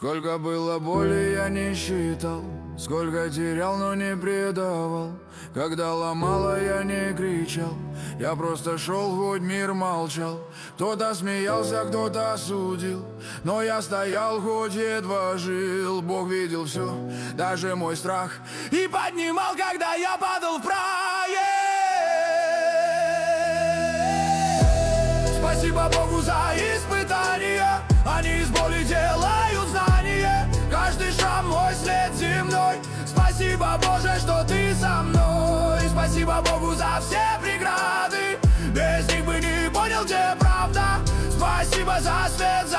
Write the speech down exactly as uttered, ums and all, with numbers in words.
Сколько было боли, я не считал, сколько терял, но не предавал. Когда ломало, я не кричал, я просто шел, хоть мир молчал. Кто-то смеялся, кто-то осудил, но я стоял, хоть едва жил. Бог видел все, даже мой страх, и поднимал, когда я падал в прае. Спасибо Богу за испытания, они из боли делают знания. Каждый шрам мой след земной. Спасибо, Боже, что ты со мной. Спасибо Богу за все преграды, без них бы не понял, где правда. Спасибо за свет,